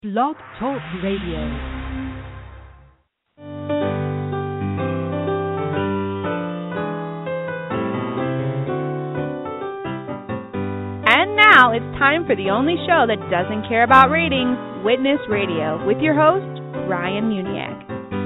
Blog Talk Radio. And now it's time for the only show that doesn't care about ratings, Witness Radio, with your host, Ryan Muniak.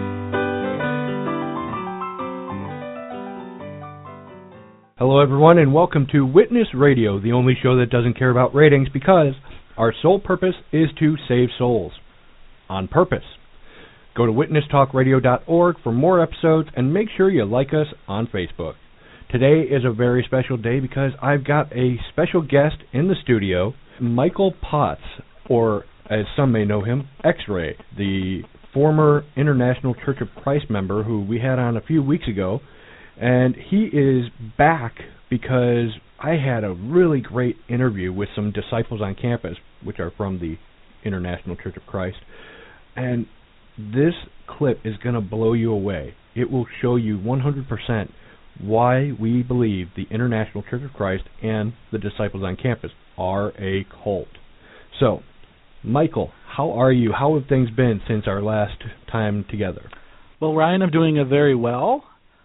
Hello everyone and welcome to Witness Radio, the only show that doesn't care about ratings because our sole purpose is to save souls. On purpose. Go to witnesstalkradio.org for more episodes and make sure you like us on Facebook. Today is a very special day because I've got a special guest in the studio, Michael Potts, or as some may know him, X-Ray, the former International Church of Christ member who we had on a few weeks ago. And he is back because I had a really great interview with some disciples on campus, which are from the International Church of Christ. And this clip is going to blow you away. It will show you 100% why we believe the International Church of Christ and the disciples on campus are a cult. So, Michael, how are you? How have things been since our last time together? Well, Ryan, I'm doing very well.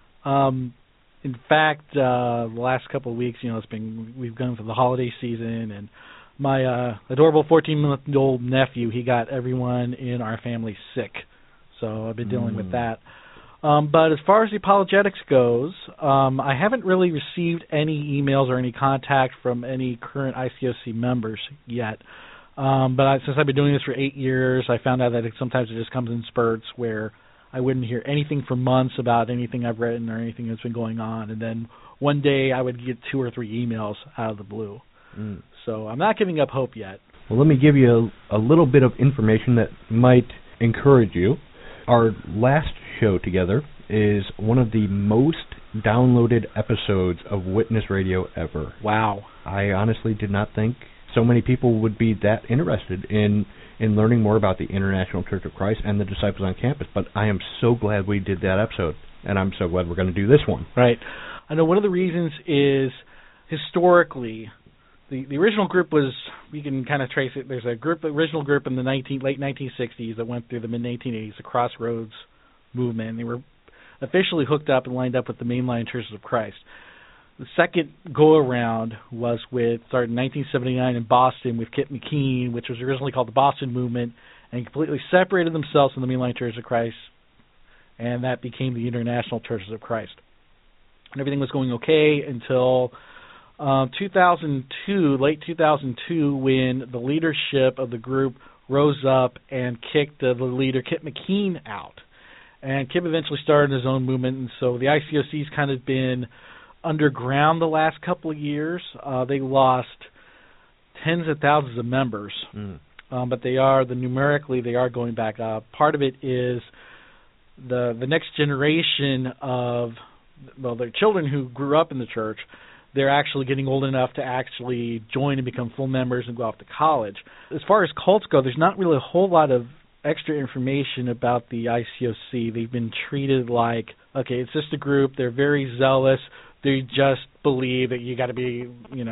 In fact, the last couple of weeks, we've gone for the holiday season, and my adorable 14-month-old nephew, he got everyone in our family sick, so I've been dealing with that. But as far as the apologetics goes, I haven't really received any emails or any contact from any current ICOC members yet. But since I've been doing this for 8 years, I found out that sometimes it just comes in spurts where I wouldn't hear anything for months about anything I've written or anything that's been going on. And then one day I would get 2 or 3 emails out of the blue. So I'm not giving up hope yet. Well, let me give you a little bit of information that might encourage you. Our last show together is one of the most downloaded episodes of Witness Radio ever. Wow. I honestly did not think so many people would be that interested in learning more about the International Church of Christ and the disciples on campus, but I am so glad we did that episode, and I'm so glad we're going to do this one. Right. I know one of the reasons is historically, the original group was, you can kind of trace it, there's original group in the late 1960s that went through the mid-1980s, the Crossroads movement. They were officially hooked up and lined up with the mainline Churches of Christ. The second go-around started in 1979 in Boston with Kip McKean, which was originally called the Boston Movement, and completely separated themselves from the mainline Church of Christ, and that became the International Churches of Christ. And everything was going okay until 2002, late 2002, when the leadership of the group rose up and kicked the leader, Kip McKean, out. And Kip eventually started his own movement, and so the ICOC's kind of been underground the last couple of years. They lost tens of thousands of members, but numerically they are going back up. Part of it is the next generation of their children who grew up in the church. They're actually getting old enough to actually join and become full members and go off to college. As far as cults go, there's not really a whole lot of extra information about the ICOC. They've been treated like, okay, it's just a group. They're very zealous. They just believe that you got to be,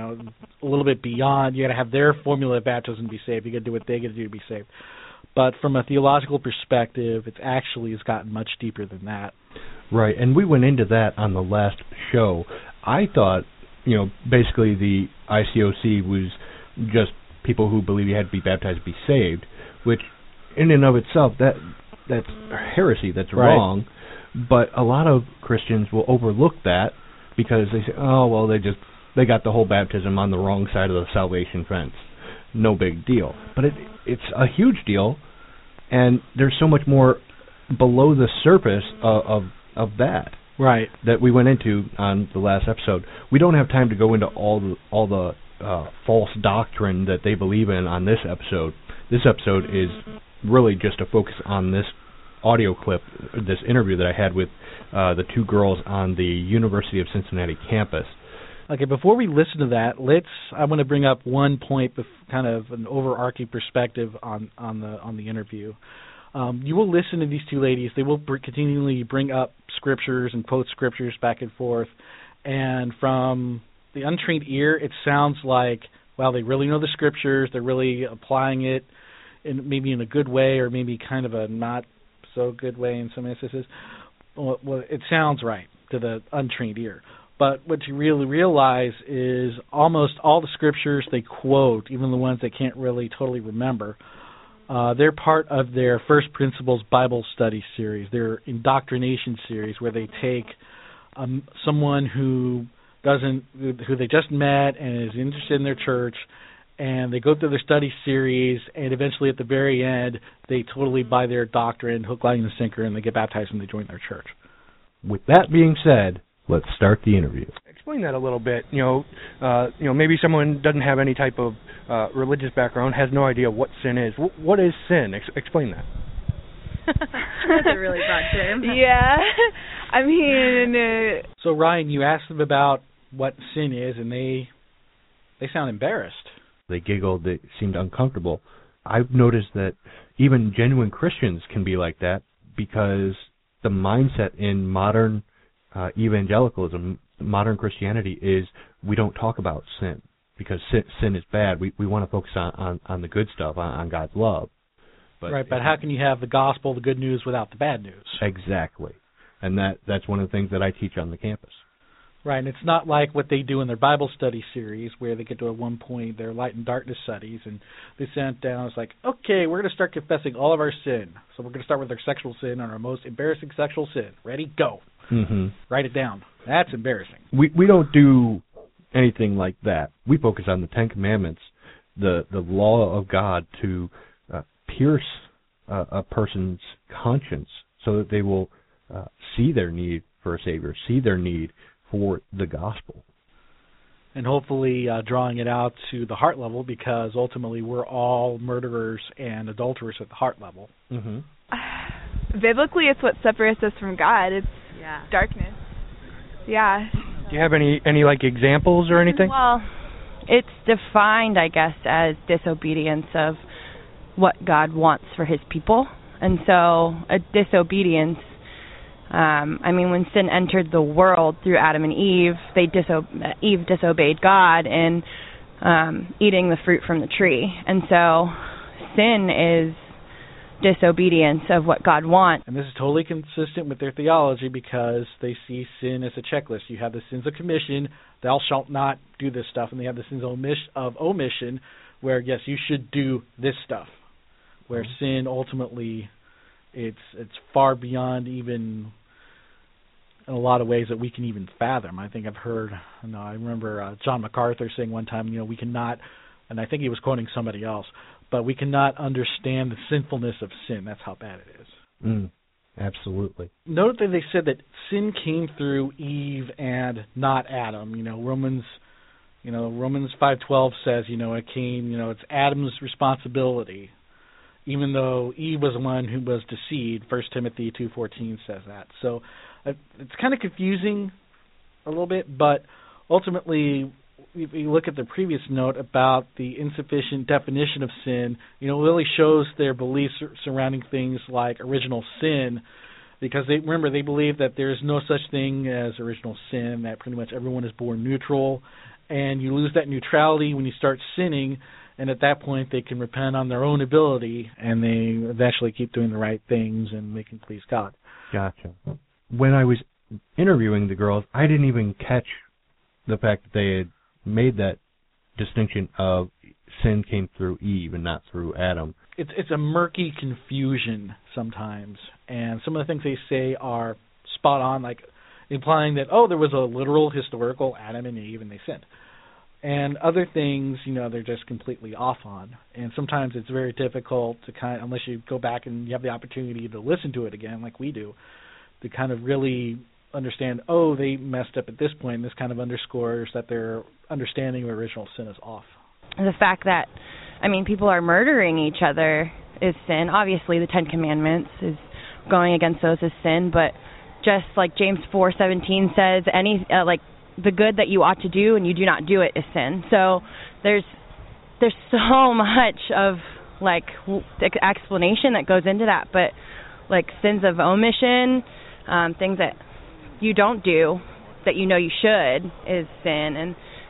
a little bit beyond. You got to have their formula of baptism to be saved. You got to do what they got to do to be saved. But from a theological perspective, it's gotten much deeper than that. Right, and we went into that on the last show. I thought, basically the ICOC was just people who believe you had to be baptized to be saved, which in and of itself, that's heresy. That's right. Wrong. But a lot of Christians will overlook that, because they say, oh, well, they got the whole baptism on the wrong side of the salvation fence. No big deal. But it's a huge deal, and there's so much more below the surface of that. Right. That we went into on the last episode. We don't have time to go into all the false doctrine that they believe in on this episode. This episode is really just a focus on this audio clip, this interview that I had with the 2 girls on the University of Cincinnati campus. Okay, before we listen to that, I want to bring up one point, kind of an overarching perspective on the interview. You will listen to these 2 ladies. They will continually bring up scriptures and quote scriptures back and forth, and from the untrained ear, it sounds like, well, they really know the scriptures. They're really applying it maybe in a good way or maybe kind of a not so good way in some instances, well, it sounds right to the untrained ear. But what you really realize is almost all the scriptures they quote, even the ones they can't really totally remember, they're part of their First Principles Bible Study series, their indoctrination series, where they take someone who they just met and is interested in their church, and they go through their study series, and eventually at the very end, they totally buy their doctrine, hook, line, and sinker, and they get baptized and they join their church. With that being said, let's start the interview. Explain that a little bit. Maybe someone doesn't have any type of religious background, has no idea what sin is. What is sin? Explain that. That's a really broad term. Yeah. I mean... So, Ryan, you asked them about what sin is, and they sound embarrassed. They giggled. They seemed uncomfortable. I've noticed that even genuine Christians can be like that because the mindset in modern evangelicalism, modern Christianity, is we don't talk about sin because sin is bad. We want to focus on the good stuff, on God's love. But how can you have the gospel, the good news, without the bad news? Exactly. And that's one of the things that I teach on the campus. Right, and it's not like what they do in their Bible study series where they get to at one point their light and darkness studies, and they sat down, it's like, okay, we're going to start confessing all of our sin. So we're going to start with our sexual sin and our most embarrassing sexual sin. Ready? Go. Mm-hmm. Write it down. That's embarrassing. We don't do anything like that. We focus on the Ten Commandments, the law of God to pierce a person's conscience so that they will see their need for a Savior, see their need for the gospel. And hopefully drawing it out to the heart level, because ultimately we're all murderers and adulterers at the heart level. Mm-hmm. Biblically, it's what separates us from God. It's darkness. Yeah. Do you have any like examples or anything? Well, it's defined, I guess, as disobedience of what God wants for his people. And so a disobedience, when sin entered the world through Adam and Eve, Eve disobeyed God in eating the fruit from the tree. And so sin is disobedience of what God wants. And this is totally consistent with their theology because they see sin as a checklist. You have the sins of commission, thou shalt not do this stuff, and they have the sins of omission, where, yes, you should do this stuff. Where sin ultimately, it's far beyond even in a lot of ways that we can even fathom. I think I've heard, I remember John MacArthur saying one time, we cannot, and I think he was quoting somebody else, but we cannot understand the sinfulness of sin. That's how bad it is. Absolutely. Note that they said that sin came through Eve and not Adam. Romans 5:12 says, it came, it's Adam's responsibility, even though Eve was the one who was deceived. 1 Timothy 2:14 says that. So it's kind of confusing a little bit, but ultimately, if you look at the previous note about the insufficient definition of sin, it really shows their beliefs surrounding things like original sin, because they believe that there is no such thing as original sin, that pretty much everyone is born neutral, and you lose that neutrality when you start sinning, and at that point they can repent on their own ability, and they eventually keep doing the right things, and they can please God. Gotcha. When I was interviewing the girls, I didn't even catch the fact that they had made that distinction of sin came through Eve and not through Adam. It's a murky confusion sometimes, and some of the things they say are spot on, like implying that, there was a literal historical Adam and Eve and they sinned. And other things, they're just completely off on. And sometimes it's very difficult to unless you go back and you have the opportunity to listen to it again like we do, to kind of really understand, they messed up at this point. This kind of underscores that their understanding of original sin is off. The fact that, people are murdering each other is sin. Obviously, the Ten Commandments is going against those is sin, but just like James 4:17 says, the good that you ought to do and you do not do it is sin. So there's so much of explanation that goes into that, but sins of omission, things that you don't do that you should is sin,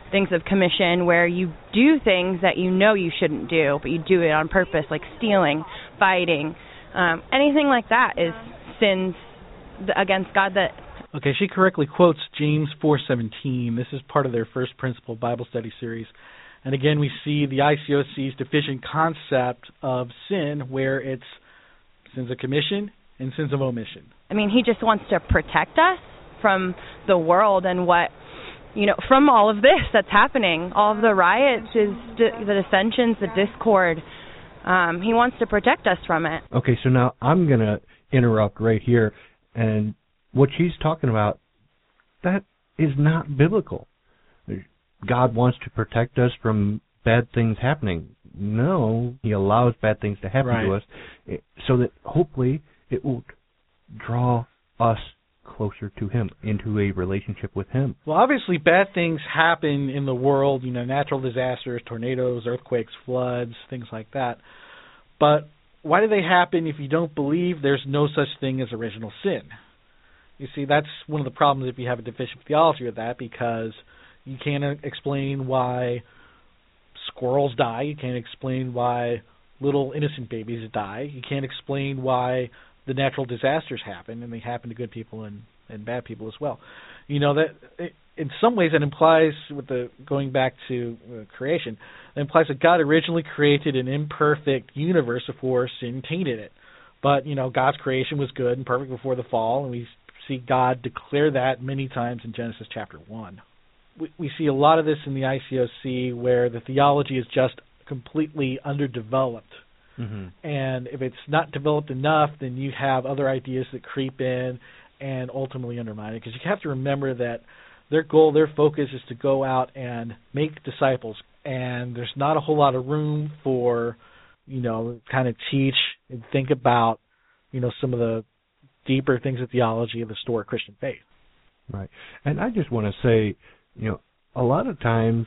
things of commission where you do things that you know you shouldn't do, but you do it on purpose, like stealing, fighting, anything like that is sins against God. That Okay, she correctly quotes James 4:17. This is part of their First Principle Bible Study series. And again, we see the ICOC's deficient concept of sin, where it's sins of commission and sins of omission. I mean, he just wants to protect us from the world and what, from all of this that's happening, all of the riots, the dissensions, the discord. He wants to protect us from it. Okay, so now I'm going to interrupt right here. And what she's talking about, that is not biblical. God wants to protect us from bad things happening. No, he allows bad things to happen to us so that hopefully it will draw us closer to him, into a relationship with him. Well, obviously bad things happen in the world, natural disasters, tornadoes, earthquakes, floods, things like that. But why do they happen if you don't believe there's no such thing as original sin? You see, that's one of the problems if you have a deficient theology with that, because you can't explain why squirrels die. You can't explain why little innocent babies die. You can't explain why the natural disasters happen, and they happen to good people and bad people as well. That in some ways that implies, going back to creation, that implies that God originally created an imperfect universe before sin tainted it. But, God's creation was good and perfect before the fall, and we see God declare that many times in Genesis chapter 1. We see a lot of this in the ICOC where the theology is just completely underdeveloped. Mm-hmm. And if it's not developed enough, then you have other ideas that creep in and ultimately undermine it. Because you have to remember that their goal, their focus is to go out and make disciples. And there's not a whole lot of room for, kind of teach and think about, some of the deeper things of theology of the historic Christian faith. Right. And I just want to say, a lot of times,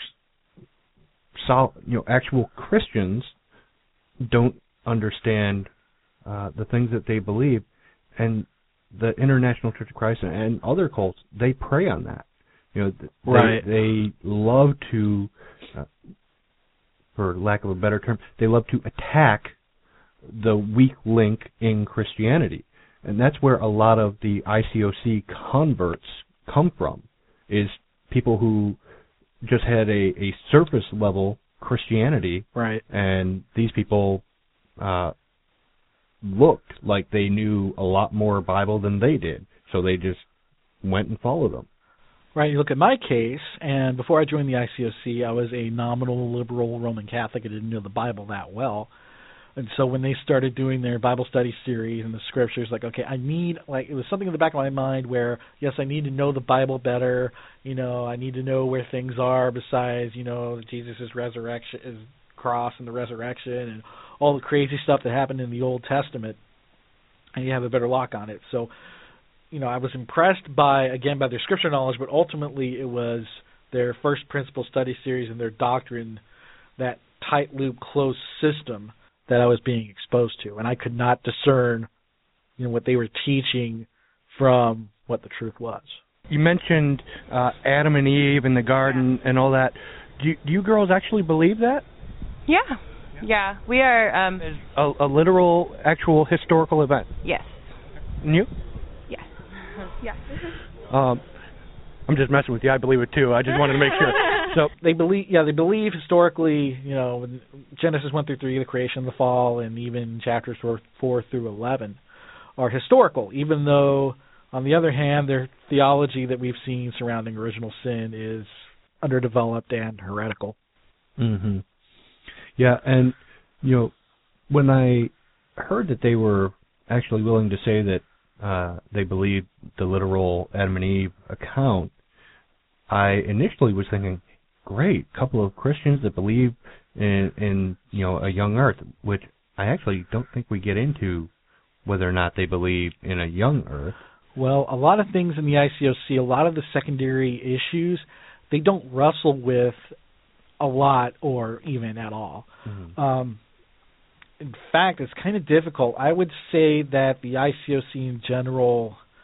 actual Christians don't understand the things that they believe, and the International Church of Christ and other cults, they prey on that. They love to, for lack of a better term, they love to attack the weak link in Christianity. And that's where a lot of the ICOC converts come from, is people who just had a surface level Christianity, right? And these people looked like they knew a lot more Bible than they did, so they just went and followed them. Right. You look at my case, and before I joined the ICOC, I was a nominal liberal Roman Catholic. I didn't know the Bible that well. And so when they started doing their Bible study series and the scriptures, it was something in the back of my mind where, yes, I need to know the Bible better. I need to know where things are besides, Jesus' resurrection, his cross and the resurrection and all the crazy stuff that happened in the Old Testament. And you have a better lock on it. So, I was impressed by their scripture knowledge, but ultimately it was their First Principle Study series and their doctrine, that tight loop closed system that I was being exposed to, and I could not discern, what they were teaching from what the truth was. You mentioned Adam and Eve in the garden and all that. Do you girls actually believe that? Yeah. We are a literal, actual historical event. Yes. And you? Yes. Yeah. I'm just messing with you. I believe it too. I just wanted to make sure. So they believe historically, Genesis 1 through 3, the creation, the fall, and even chapters 4 through 11 are historical, even though, on the other hand, their theology that we've seen surrounding original sin is underdeveloped and heretical. Mm-hmm. Yeah, and, when I heard that they were actually willing to say that they believed the literal Adam and Eve account, I initially was thinking, great, couple of Christians that believe in a young earth, which I actually don't think we get into whether or not they believe in a young earth. Well, a lot of things in the ICOC, a lot of the secondary issues, they don't wrestle with a lot or even at all. Mm-hmm. In fact, it's kind of difficult. I would say that the ICOC in general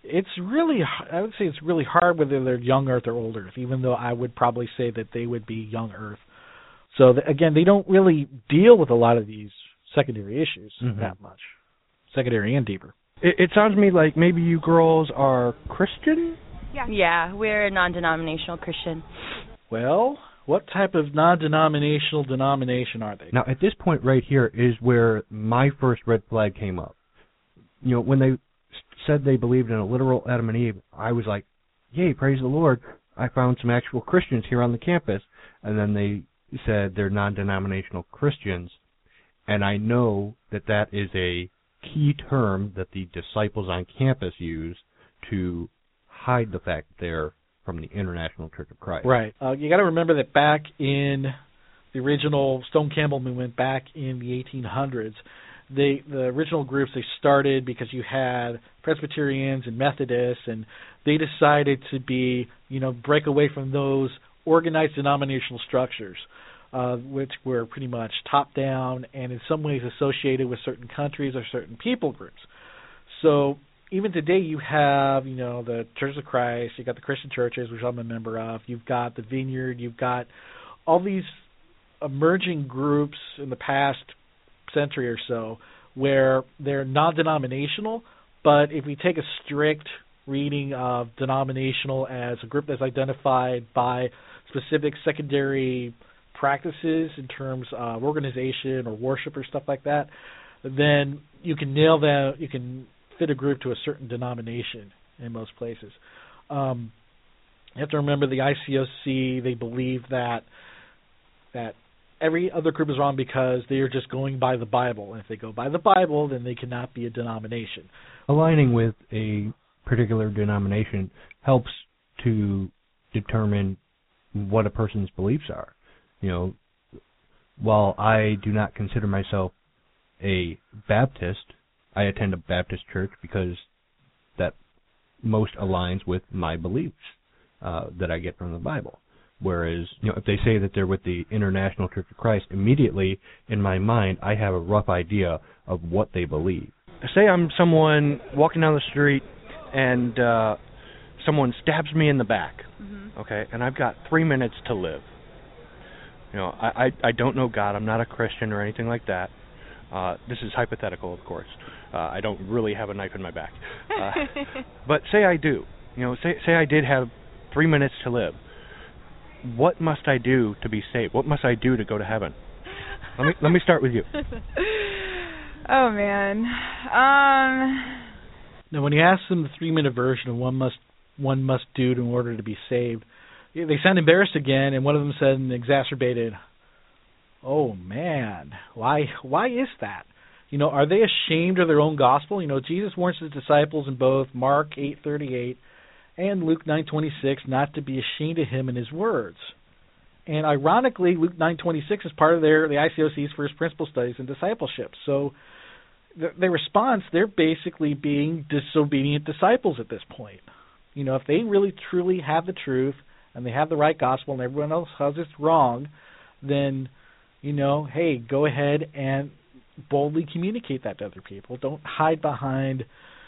It's really, I would say it's really hard whether they're young Earth or old Earth, even though I would probably say that they would be young Earth. So, again, they don't really deal with a lot of these secondary issues that much, secondary and deeper. It sounds to me like maybe you girls are Christian? Yeah, we're a non-denominational Christian. Well, what type of non-denominational denomination are they? Now, at this point right here is where my first red flag came up. You know, when they said they believed in a literal Adam and Eve, I was like, yay, praise the Lord, I found some actual Christians here on the campus. And then they said they're non-denominational Christians, and I know that that is a key term that the disciples on campus use to hide the fact that they're from the International Church of Christ. Right. You got to remember that back in the original Stone Campbell movement, back in the 1800s, the original groups, they started because you had Presbyterians and Methodists, and they decided to break away from those organized denominational structures, which were pretty much top-down and in some ways associated with certain countries or certain people groups. So even today you have, the Church of Christ, you've got the Christian churches, which I'm a member of, you've got the Vineyard, you've got all these emerging groups in the past century or so where they're non-denominational, but if we take a strict reading of denominational as a group that's identified by specific secondary practices in terms of organization or worship or stuff like that, then you can nail that. You can fit a group to a certain denomination in most places. You have to remember the ICOC, they believe that every other group is wrong because they are just going by the Bible. And if they go by the Bible, then they cannot be a denomination. Aligning with a particular denomination helps to determine what a person's beliefs are. While I do not consider myself a Baptist, I attend a Baptist church because that most aligns with my beliefs that I get from the Bible. Whereas, if they say that they're with the International Church of Christ, immediately in my mind I have a rough idea of what they believe. Say I'm someone walking down the street and someone stabs me in the back, okay, and I've got 3 minutes to live. I don't know God. I'm not a Christian or anything like that. This is hypothetical, of course. I don't really have a knife in my back. But say I do. Say I did have 3 minutes to live. What must I do to be saved? What must I do to go to heaven? Let me start with you. Oh, man. Now, when you ask them the 3-minute version of one must do in order to be saved, they sound embarrassed again, and one of them said an exacerbated, "Oh man, why is that? Are they ashamed of their own gospel? Jesus warns his disciples in both Mark 8:38 and Luke 9:26 not to be ashamed of him and his words." And ironically, Luke 9:26 is part of the ICOC's first principle studies in discipleship. So their response, they're basically being disobedient disciples at this point. If they really truly have the truth and they have the right gospel and everyone else has it wrong, then, hey, go ahead and boldly communicate that to other people. Don't hide behind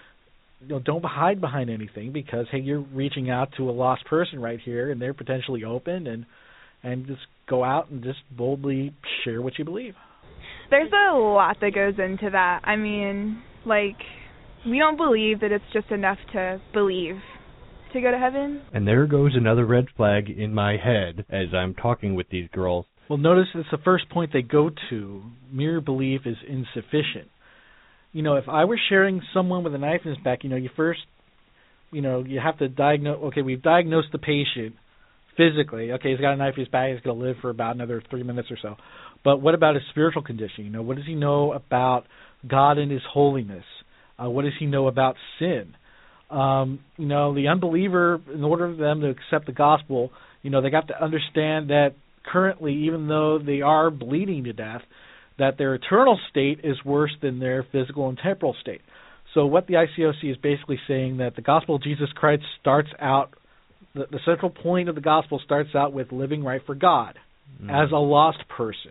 anything because, hey, you're reaching out to a lost person right here and they're potentially open, and just go out and just boldly share what you believe. There's a lot that goes into that. I mean, we don't believe that it's just enough to believe to go to heaven. And there goes another red flag in my head as I'm talking with these girls. Well, notice it's the first point they go to. Mere belief is insufficient. If I were sharing someone with a knife in his back, you first, you have to diagnose. Okay, we've diagnosed the patient physically. Okay, he's got a knife in his back. He's going to live for about another 3 minutes or so. But what about his spiritual condition? What does he know about God and his holiness? What does he know about sin? The unbeliever, in order for them to accept the gospel, they got to understand that currently, even though they are bleeding to death, that their eternal state is worse than their physical and temporal state. So what the ICOC is basically saying that the gospel of Jesus Christ starts out, the central point of the gospel starts out with living right for God as a lost person.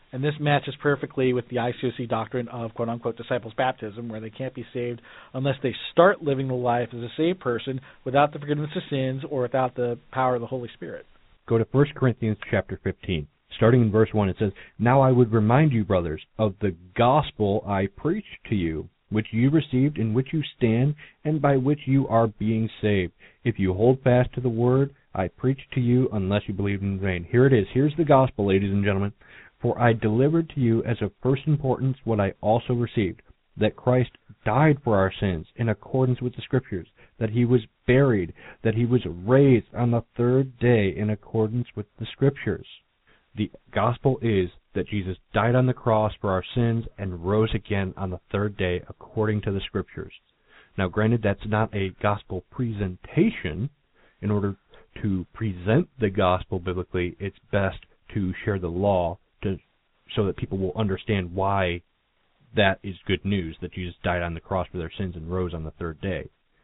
And this matches perfectly with the ICOC doctrine of quote-unquote disciples' baptism, where they can't be saved unless they start living the life as a saved person without the forgiveness of sins or without the power of the Holy Spirit. Go to 1 Corinthians chapter 15. Starting in verse 1, it says, "Now I would remind you, brothers, of the gospel I preached to you, which you received, in which you stand, and by which you are being saved, if you hold fast to the word I preached to you, unless you believed in vain." Here it is. Here's the gospel, ladies and gentlemen. "For I delivered to you as of first importance what I also received, that Christ died for our sins in accordance with the Scriptures, that he was buried, that he was raised on the third day in accordance with the Scriptures." The gospel is that Jesus died on the cross for our sins and rose again on the third day according to the Scriptures. Now, granted, that's not a gospel presentation. In order to present the gospel biblically, it's best to share the law so that people will understand why that is good news, that Jesus died on the cross for their sins and rose on the third day.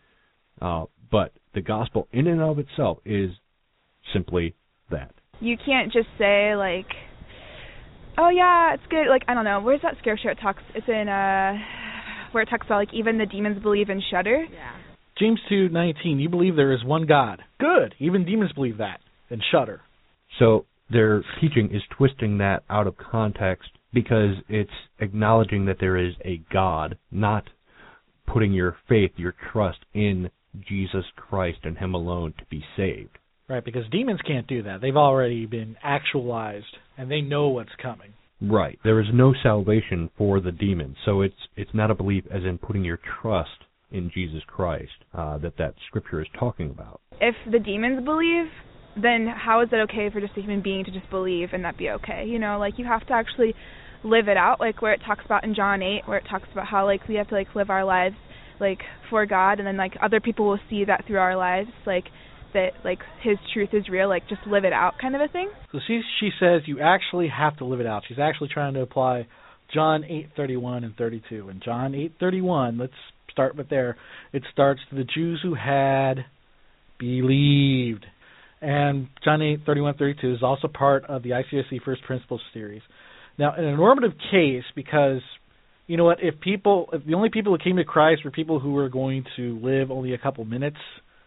But the gospel in and of itself is simply that. You can't just say, like, oh, yeah, it's good. Like, I don't know. Where's that scripture it's in, where it talks about, like, even the demons believe and shudder? Yeah. James 2:19, you believe there is one God. Good. Even demons believe that and shudder. So their teaching is twisting that out of context because it's acknowledging that there is a God, not putting your faith, your trust in Jesus Christ and him alone to be saved. Right, because demons can't do that. They've already been actualized, and they know what's coming. Right. There is no salvation for the demons. So it's not a belief as in putting your trust in Jesus Christ that Scripture is talking about. If the demons believe, then how is it okay for just a human being to just believe and that be okay? You know, like, you have to actually live it out, like where it talks about in John 8, where it talks about how, like, we have to, like, live our lives, like, for God, and then, like, other people will see that through our lives, like, that, like, his truth is real, like, just live it out kind of a thing. So she says you actually have to live it out. She's actually trying to apply John 8:31 and 32. And John 8:31, let's start with there. It starts to the Jews who had believed. And John 8:31-32 is also part of the ICOC First Principles series. Now, in a normative case, because, you know what, if the only people who came to Christ were people who were going to live only a couple minutes,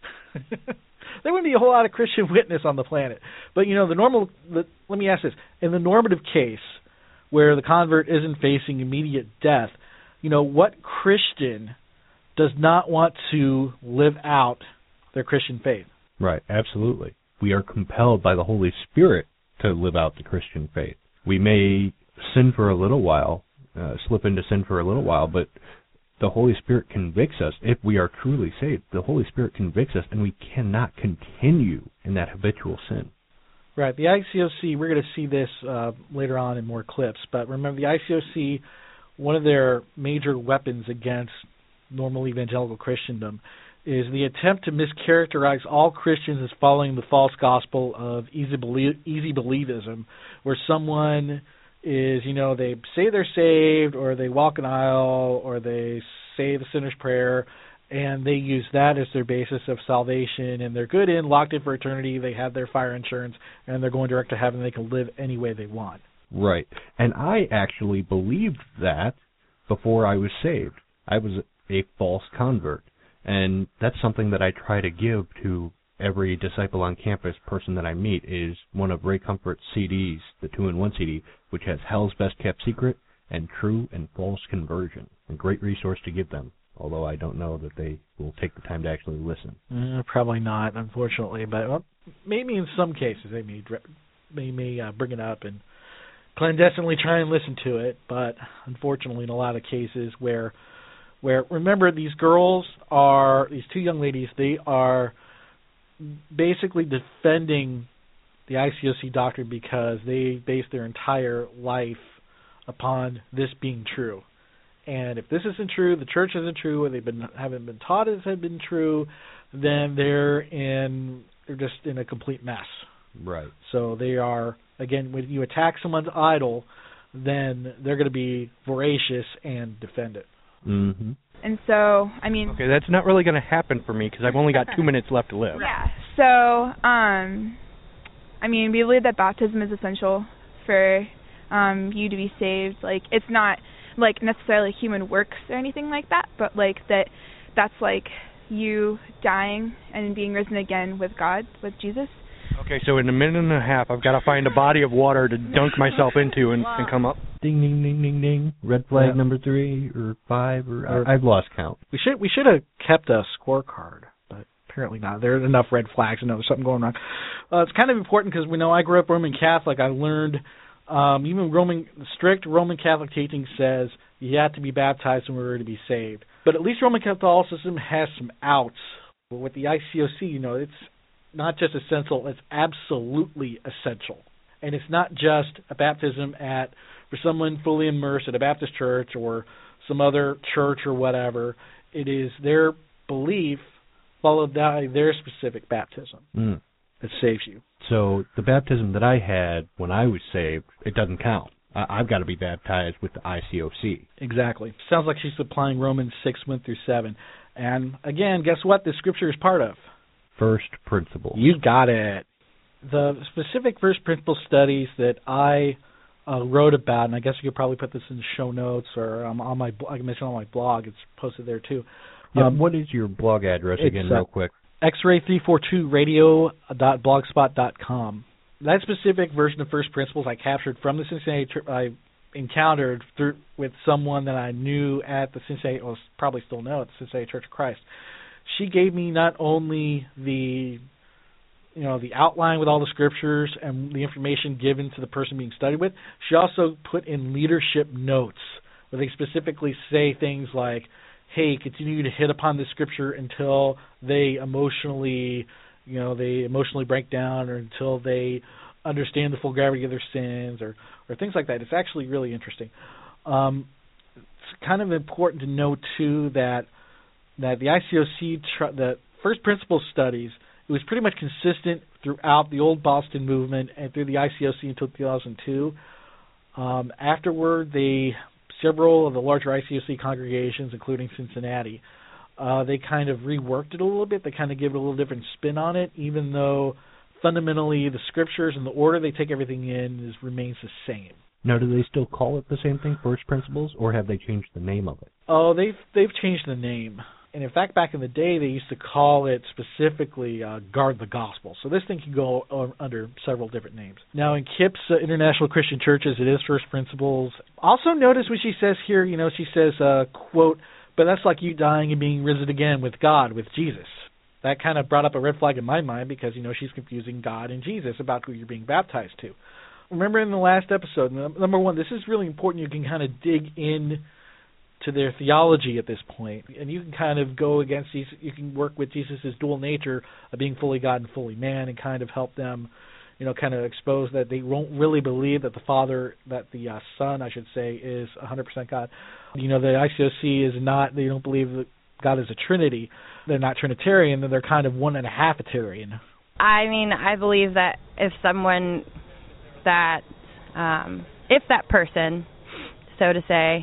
there wouldn't be a whole lot of Christian witness on the planet. But, you know, let me ask this. In the normative case, where the convert isn't facing immediate death, you know, what Christian does not want to live out their Christian faith? Right, absolutely. We are compelled by the Holy Spirit to live out the Christian faith. We may sin for a little while, slip into sin for a little while, but the Holy Spirit convicts us. If we are truly saved, the Holy Spirit convicts us, and we cannot continue in that habitual sin. Right. The ICOC, we're going to see this later on in more clips, but remember, the ICOC, one of their major weapons against normal evangelical Christendom is the attempt to mischaracterize all Christians as following the false gospel of easy believism, where someone is, you know, they say they're saved, or they walk an aisle, or they say the sinner's prayer, and they use that as their basis of salvation, and they're good in, locked in for eternity, they have their fire insurance, and they're going direct to heaven, they can live any way they want. Right. And I actually believed that before I was saved. I was a false convert. And that's something that I try to give to every disciple on campus person that I meet, is one of Ray Comfort's CDs, the 2-in-1 CD, which has Hell's Best Kept Secret and True and False Conversion. A great resource to give them, although I don't know that they will take the time to actually listen. Probably not, unfortunately, but maybe in some cases they may bring it up and clandestinely try and listen to it, but unfortunately in a lot of cases where remember, these two young ladies, they are basically defending the ICOC doctrine because they base their entire life upon this being true. And if this isn't true, the church isn't true, or haven't been taught it has been true, then they're just in a complete mess. Right. So they are, again, when you attack someone's idol, then they're going to be voracious and defend it. Mm-hmm. And so, I mean... Okay, that's not really going to happen for me because I've only got 2 minutes left to live. Yeah. So, I mean, we believe that baptism is essential for you to be saved. Like, it's not like necessarily human works or anything like that, but like that's like you dying and being risen again with God, with Jesus. Okay, so in a minute and a half, I've got to find a body of water to dunk myself into and come up. Ding, ding, ding, ding, ding. Red flag number 3 or 5 or I've lost count. We should have kept a scorecard, but apparently not. There are enough red flags to know there's something going on. It's kind of important because we know I grew up Roman Catholic. I learned even strict Roman Catholic teaching says you have to be baptized in order to be saved. But at least Roman Catholicism has some outs. But with the ICOC, it's not just essential, it's absolutely essential. And it's not just a baptism for someone fully immersed at a Baptist church or some other church or whatever. It is their belief followed by their specific baptism that saves you. So the baptism that I had when I was saved, it doesn't count. I've got to be baptized with the ICOC. Exactly. Sounds like she's applying Romans 6:1-7. And again, guess what? The scripture is part of First principles. You got it. The specific first principle studies that I wrote about, and I guess you could probably put this in the show notes or I can mention on my blog. It's posted there too. What is your blog address again, real quick? xray342radio.blogspot.com. That specific version of First Principles I captured from the Cincinnati trip I encountered with someone that I knew at the Cincinnati, probably still know, at the Cincinnati Church of Christ. She gave me not only the outline with all the scriptures and the information given to the person being studied with, she also put in leadership notes where they specifically say things like, hey, continue to hit upon this scripture until they emotionally break down or until they understand the full gravity of their sins or things like that. It's actually really interesting. It's kind of important to know, too, that the ICOC, the First Principles studies, it was pretty much consistent throughout the old Boston movement and through the ICOC until 2002. Afterward, several of the larger ICOC congregations, including Cincinnati, they kind of reworked it a little bit. They kind of give it a little different spin on it, even though fundamentally the scriptures and the order they take everything in remains the same. Now, do they still call it the same thing, First Principles, or have they changed the name of it? Oh, they've changed the name. And in fact, back in the day, they used to call it specifically Guard the Gospel. So this thing can go under several different names. Now, in KIPP's International Christian Churches, it is First Principles. Also notice what she says here, she says, quote, but that's like you dying and being risen again with God, with Jesus. That kind of brought up a red flag in my mind because, she's confusing God and Jesus about who you're being baptized to. Remember in the last episode, number one, this is really important. You can kind of dig in to their theology at this point, and you can kind of go against Jesus. You can work with Jesus' dual nature of being fully God and fully man, and kind of help them, kind of expose that they won't really believe that the Son, I should say, is 100% God. The ICOC is not. They don't believe that God is a Trinity. They're not Trinitarian. They're kind of 1.5-tarian. I mean, I believe that if someone that, if that person, so to say,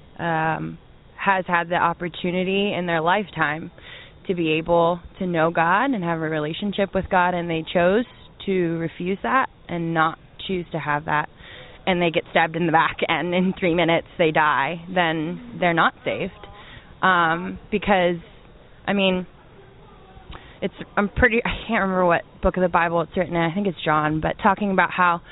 has had the opportunity in their lifetime to be able to know God and have a relationship with God, and they chose to refuse that and not choose to have that, and they get stabbed in the back and in 3 minutes they die, then they're not saved. Because, I mean, I can't remember what book of the Bible it's written in, I think it's John, but talking about how,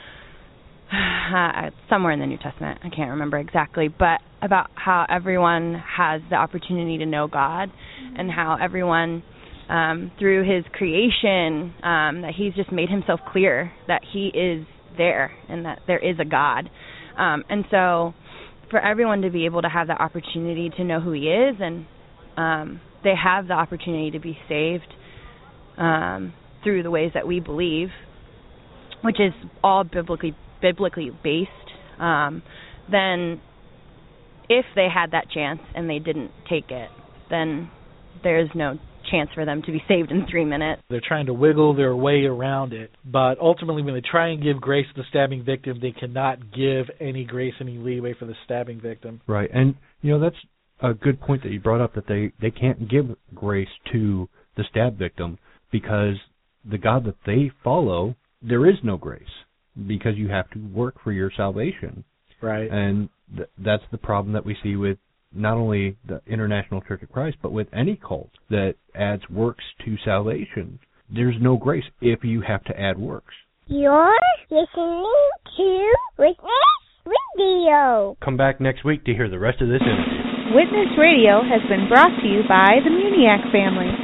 somewhere in the New Testament, I can't remember exactly, but about how everyone has the opportunity to know God, and how everyone, through his creation, that he's just made himself clear that he is there and that there is a God. And so for everyone to be able to have the opportunity to know who he is, and they have the opportunity to be saved through the ways that we believe, which is all biblically based, then if they had that chance and they didn't take it, then there's no chance for them to be saved in 3 minutes. They're trying to wiggle their way around it, but ultimately when they try and give grace to the stabbing victim, they cannot give any grace, any leeway for the stabbing victim. Right, and that's a good point that you brought up, that they can't give grace to the stab victim because the God that they follow, there is no grace. because you have to work for your salvation. Right. And that's the problem that we see with not only the International Church of Christ, but with any cult that adds works to salvation. There's no grace if you have to add works. You're listening to Witness Radio. Come back next week to hear the rest of this interview. Witness Radio has been brought to you by the Muniac family.